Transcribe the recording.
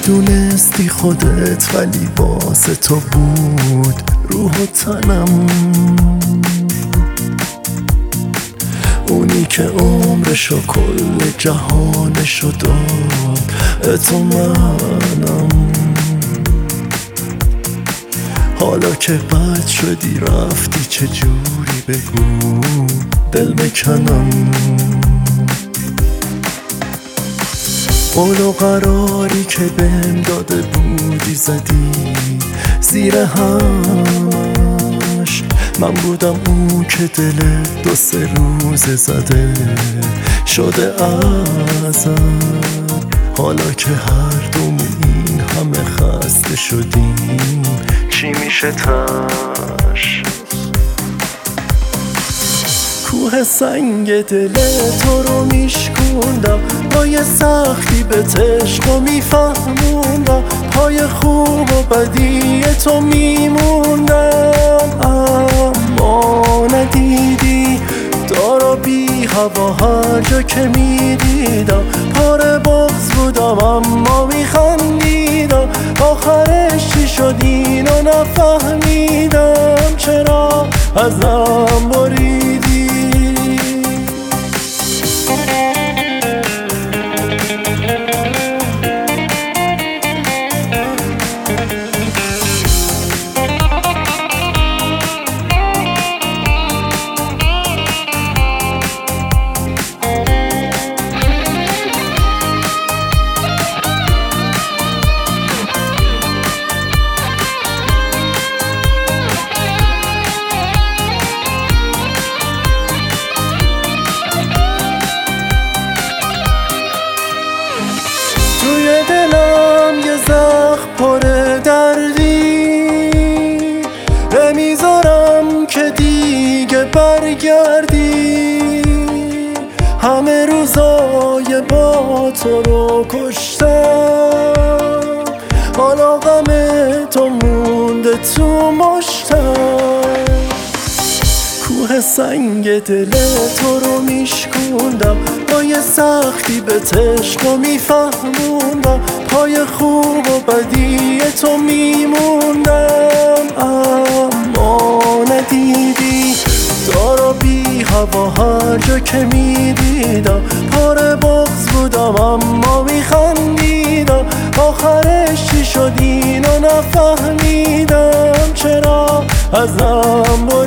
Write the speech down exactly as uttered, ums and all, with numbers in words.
میدونستی خودت ولی واسه تو بود روح و تنم، اونی که عمرشو کل جهانشو داد تو منم. حالا که بد شدی رفتی چجوری بگو دل بکنم. قول و قراری که بهم داده بودی زدی زیر همش، من بودم اون که دل دو سه روز زده شده ازم. حالا که هر دومون این همه خسته شدیم چی میشه تش؟ کوه سنگ دل تو رو میشکوندم، پای سختی به عشق و میفهموندم، پای خوب و بدی تو میموندم. اما ندیدی دارا بی هوا هر جا که میدیدم پاره بغض بودم اما میخندیدم. آخرش چی شد اینو نفهمیدم، چرا ازم بریدی؟ دلم یه زخم پر دردی نمیذارم که دیگه برگردی. همه روزای با تو رو کشتم، حالا غم تو مونده تو مشتم. کوه سنگ دل تو رو میشکوندم، پای سختی به عشق و میفهموندم، پای خوب و بدی تو میموندم. اما ندیدی دارا بی هوا هر جا که میدیدم پاره بغض بودم اما میخندیدم. آخرش چی شد اینو نفهمیدم، چرا ازم